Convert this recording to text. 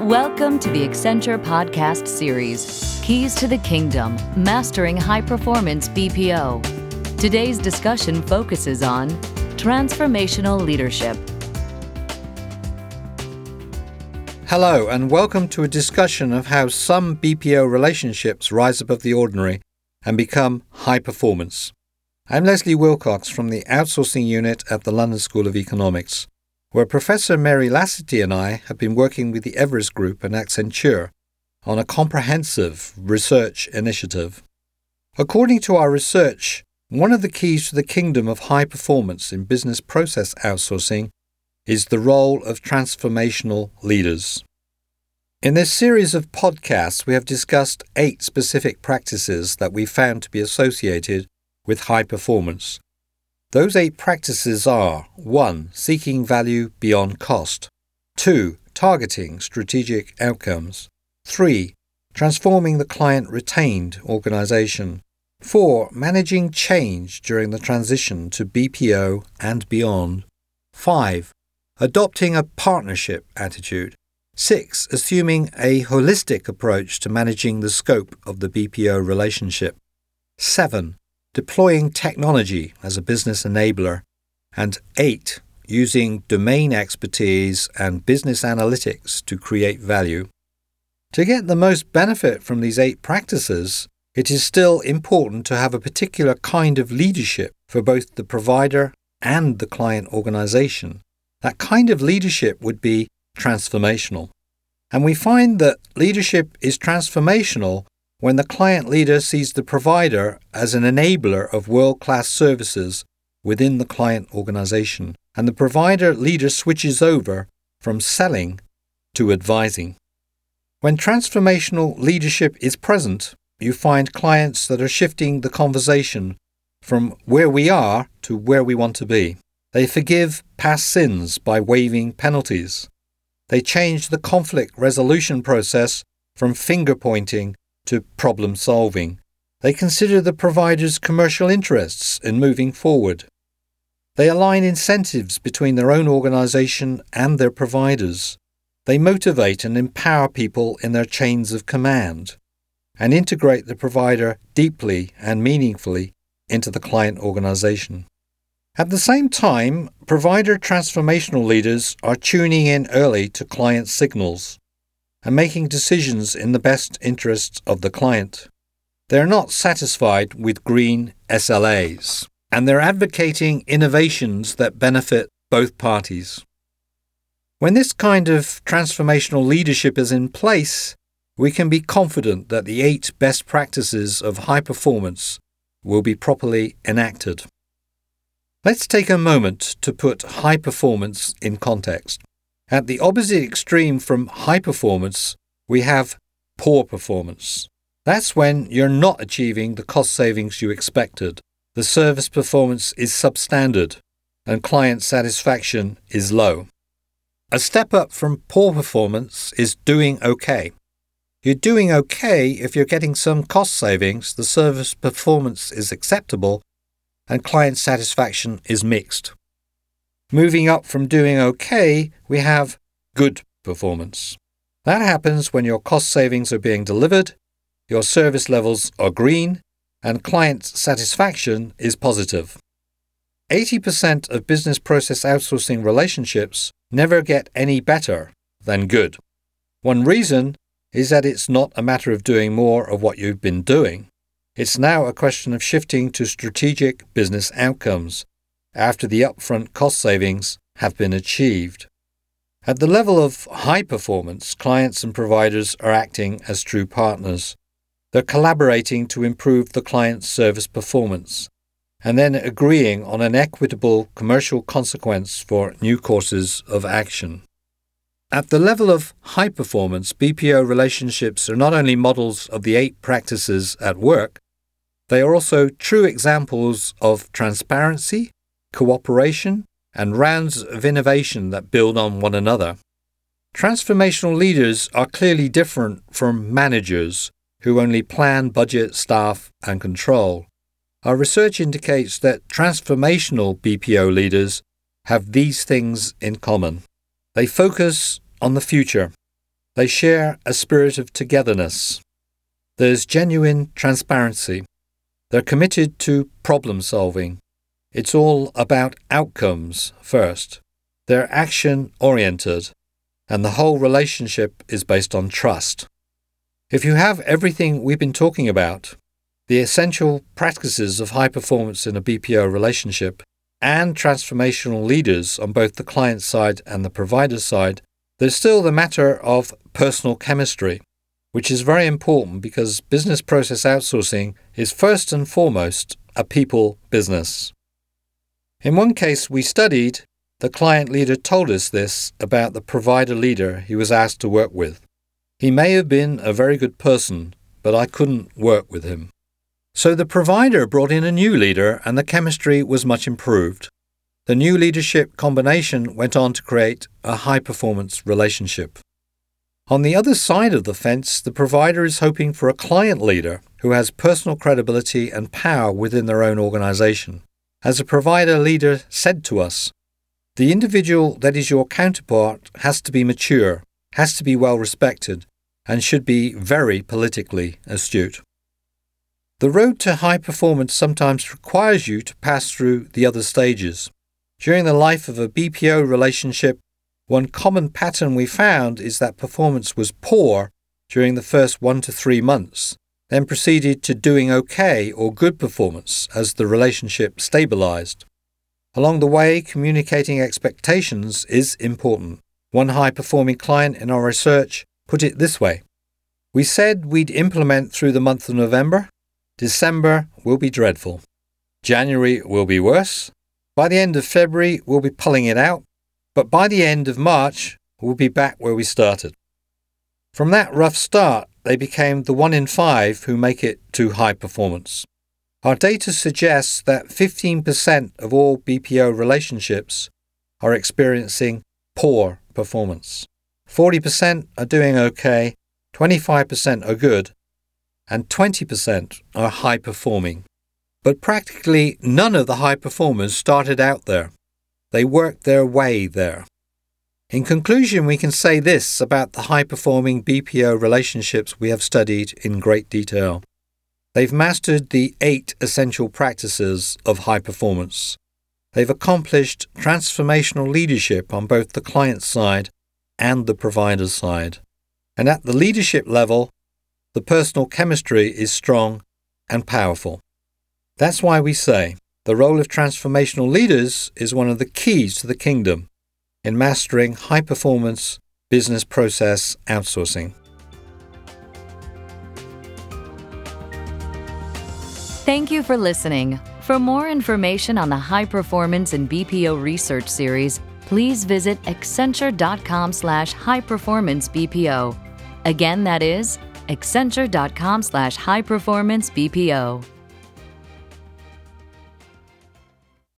Welcome to the Accenture podcast series, Keys to the Kingdom, Mastering High Performance BPO. Today's discussion focuses on transformational leadership. Hello, and welcome to a discussion of how some BPO relationships rise above the ordinary and become high performance. I'm Leslie Wilcox from the Outsourcing Unit at the London School of Economics, where Professor Mary Lassity and I have been working with the Everest Group and Accenture on a comprehensive research initiative. According to our research, one of the keys to the kingdom of high performance in business process outsourcing is the role of transformational leaders. In this series of podcasts, we have discussed 8 specific practices that we found to be associated with high performance. Those 8 practices are 1. Seeking value beyond cost. 2. Targeting strategic outcomes. 3. Transforming the client-retained organization. 4. Managing change during the transition to BPO and beyond. 5. Adopting a partnership attitude. 6. Assuming a holistic approach to managing the scope of the BPO relationship. 7. Deploying technology as a business enabler, and 8, using domain expertise and business analytics to create value. To get the most benefit from these 8 practices, it is still important to have a particular kind of leadership for both the provider and the client organization. That kind of leadership would be transformational. And we find that leadership is transformational when the client leader sees the provider as an enabler of world-class services within the client organization, and the provider leader switches over from selling to advising. When transformational leadership is present, you find clients that are shifting the conversation from where we are to where we want to be. They forgive past sins by waiving penalties. They change the conflict resolution process from finger-pointing to problem solving. They consider the provider's commercial interests in moving forward. They align incentives between their own organization and their providers. They motivate and empower people in their chains of command and integrate the provider deeply and meaningfully into the client organization. At the same time, provider transformational leaders are tuning in early to client signals and making decisions in the best interests of the client. They're not satisfied with green SLAs, and they're advocating innovations that benefit both parties. When this kind of transformational leadership is in place, we can be confident that the 8 best practices of high performance will be properly enacted. Let's take a moment to put high performance in context. At the opposite extreme from high performance, we have poor performance. That's when you're not achieving the cost savings you expected. The service performance is substandard and client satisfaction is low. A step up from poor performance is doing okay. You're doing okay if you're getting some cost savings, the service performance is acceptable, and client satisfaction is mixed. Moving up from doing okay, we have good performance. That happens when your cost savings are being delivered, your service levels are green, and client satisfaction is positive. 80% of business process outsourcing relationships never get any better than good. One reason is that it's not a matter of doing more of what you've been doing. It's now a question of shifting to strategic business outcomes after the upfront cost savings have been achieved. At the level of high performance, clients and providers are acting as true partners. They're collaborating to improve the client's service performance and then agreeing on an equitable commercial consequence for new courses of action. At the level of high performance, BPO relationships are not only models of the 8 practices at work, they are also true examples of transparency, cooperation, and rounds of innovation that build on one another. Transformational leaders are clearly different from managers who only plan, budget, staff, and control. Our research indicates that transformational BPO leaders have these things in common. They focus on the future. They share a spirit of togetherness. There's genuine transparency. They're committed to problem solving. It's all about outcomes first. They're action-oriented, and the whole relationship is based on trust. If you have everything we've been talking about, the essential practices of high performance in a BPO relationship, and transformational leaders on both the client side and the provider side, there's still the matter of personal chemistry, which is very important because business process outsourcing is first and foremost a people business. In one case we studied, the client leader told us this about the provider leader he was asked to work with. He may have been a very good person, but I couldn't work with him. So the provider brought in a new leader and the chemistry was much improved. The new leadership combination went on to create a high-performance relationship. On the other side of the fence, the provider is hoping for a client leader who has personal credibility and power within their own organization. As a provider leader said to us, the individual that is your counterpart has to be mature, has to be well respected, and should be very politically astute. The road to high performance sometimes requires you to pass through the other stages. During the life of a BPO relationship, one common pattern we found is that performance was poor during the first 1 to 3 months, then proceeded to doing okay or good performance as the relationship stabilized. Along the way, communicating expectations is important. One high-performing client in our research put it this way: we said we'd implement through the month of November. December will be dreadful. January will be worse. By the end of February, we'll be pulling it out. But by the end of March, we'll be back where we started. From that rough start, they became the 1 in 5 who make it to high performance. Our data suggests that 15% of all BPO relationships are experiencing poor performance. 40% are doing okay, 25% are good, and 20% are high performing. But practically none of the high performers started out there. They worked their way there. In conclusion, we can say this about the high-performing BPO relationships we have studied in great detail. They've mastered the 8 essential practices of high performance. They've accomplished transformational leadership on both the client side and the provider side. And at the leadership level, the personal chemistry is strong and powerful. That's why we say the role of transformational leaders is one of the keys to the kingdom in mastering high-performance business process outsourcing. Thank you for listening. For more information on the High Performance in BPO Research Series, please visit accenture.com/high-performance-BPO. Again, that is accenture.com/high-performance-BPO.